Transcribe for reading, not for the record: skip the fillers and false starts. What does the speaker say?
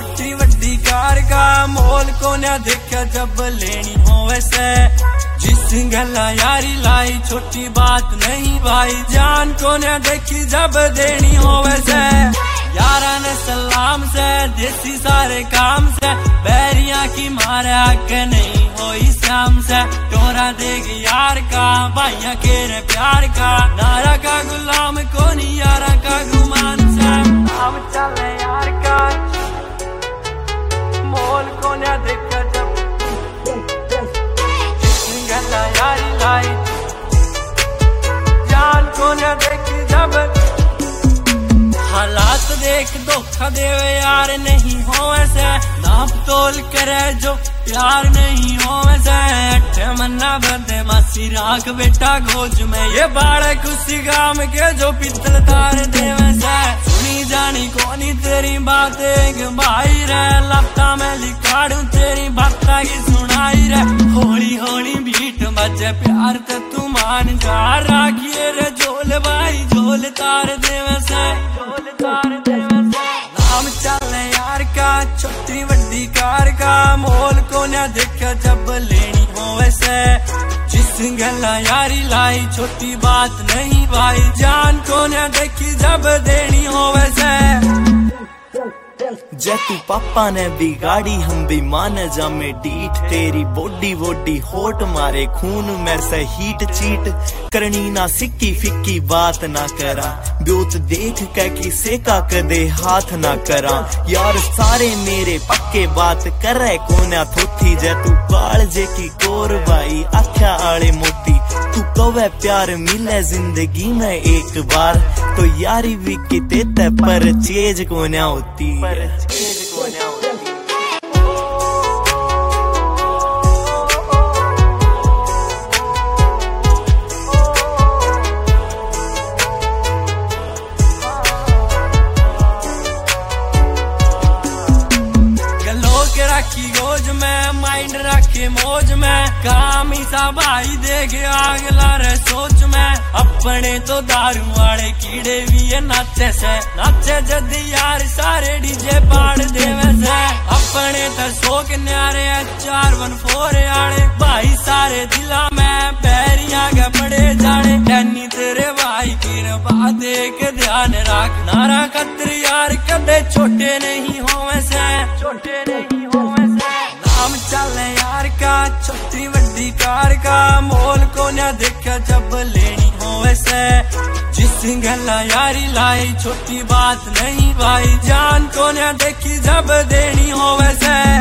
छोटी वड्डी कार का मोल को न देखा जब लेनी हो वैसे। जिस गला यारी लाई छोटी बात नहीं भाई, जान को न देखी जब देनी हो वैसे। यारा ने सलाम से देसी सारे काम से, बैरिया की मारे हक नहीं होई शाम से। टोरा देख यार का भाइया के रे प्यार का, नारा का गुलाम को नहीं यारा का गुमान से। हम चले यार का मोल को न देखा जब गला यारी लाई, जान को न देखी जब। हालात देख धोखा देवे यार नहीं हो ऐसे, नाप तोल करे जो प्यार नहीं हो वैसे। मन्ना बंदे मासी राख बेटा गोज में, ये बाड़क उसी गाम के जो पित्तल तार दे वैसे। सुनी जानी कोनी तेरी बातें भाई रे, लपटा में लिखाड़ू तेरी बाता की सुनाई रे। होली होली बीट बजे प्यार ते तू मान जा, राखिए रे झोल भाई झोल तार दे वैसे, झोल तार दे वैसे। नाम चले यार का छोटी वड्डी कार का, मोल को न देखा जब लेनी हो वैसे। जिस गला यारी लाई छोटी बात नहीं भाई, जान को न देखी जब देनी हो वैसे। जैतू पापा ने बिगाड़ी हम भी मान जामे डीठ, तेरी बॉडी वोडी होट मारे खून में से हीट चीट। करनी ना सिक्की फिक्की बात ना करा, ब्योच देख के किसे का कदे हाथ ना करा। यार सारे मेरे पक्के बात करे कोन्या थोथी, जैतू काल जे की कोर भाई आख्या आले मोती। तू कवे प्यार मिले जिंदगी में एक बार, तो यारी भी किते ते पर चेज कोन्या होती, राखी गोज में माइंड रखे मौज में, काम ही सा भाई देखे आगला रे सोच में। अपने तो दारू वाले कीड़े भी ये नाचे से, नाचे जदी यार सारे डीजे पाड़ देवे से। अपने तो शोक न्यारे 414 आड़े भाई सारे दिला में बैरिया के पड़े जाने। डैनी तेरे भाई की रबा देख ध्यान रख, नारा कतर यार कदे छोटे नहीं हो वैसे, छोटे नहीं हो वैसे। नाम चले यार का छोटी वड्डी कार का, मोल को न देखा जब लेनी हो वैसे। जिस गला यारी लाई छोटी बात नहीं भाई, जान को न देखी जब देनी हो वैसे।